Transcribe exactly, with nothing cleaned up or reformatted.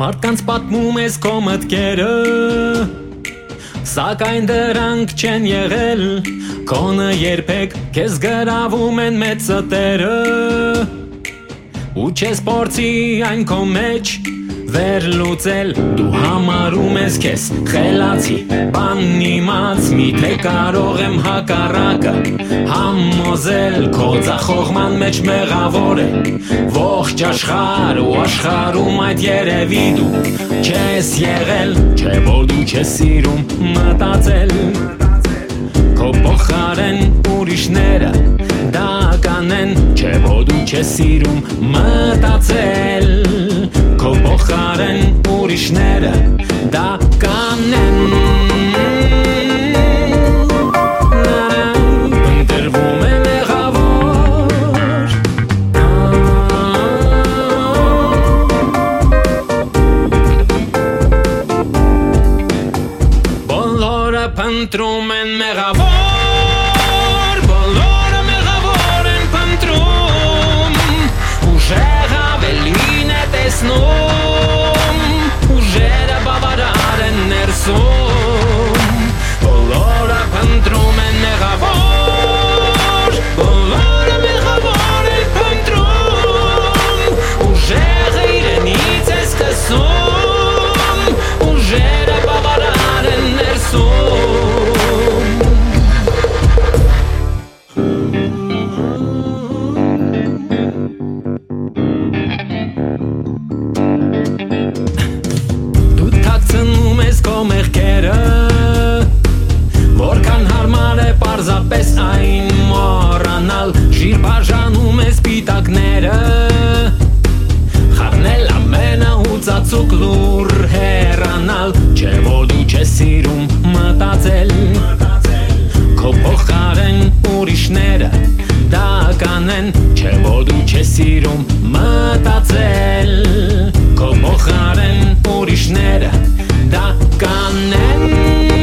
Մարդկանց պատմում ես քո մտքերը, սակայն դրանք չեն եղել, քոնը երբեք քեզ գրավում են մեծ ստերը, ու չես փորձի այն քո մեջ վերլուծել, դու համարում ես քեզ խելացի, բանիմաց, միթե կարող եմ հակառակը համոզել, քո ձախողման մեջ մեղավոր է ողջ աշխարհ, ու աշխարհում այդ երևի դու չես եղել, չէ որ դու չես սիրում մտածել, քո փոխարեն ուրիշները դա կանեն, չէ որ դու չես սիրում մտածել, քո փոխարեն ուրիշները դա կանեն, ընտրվում է մեղավոր, բոլորը փնտրում են մեղավոր, բոլորը մեղավոր են փնտրում, ուժեղ ավելին է տեսնում, ուժերը բավարար են ներսում, բոլորը փնտրում են մեղավոր, բոլորը մեղավոր են փնտրում, ուժեղը իրենից է սկսում, ուժերը բավարար են ներսում, քո մեղքերը, որքան հարմար է պարզապես այն մոռանալ, ժիր բաժանում ես պիտակները, խառնել ամենը ու ծածուկ լուր հեռանալ, չէ որ դու չես սիրում մտածել, քո փոխարեն ուրիշները դա կանեն, չէ որ դու չես սիրում մտածել, քո փոխարեն ուրիշները դա կանեն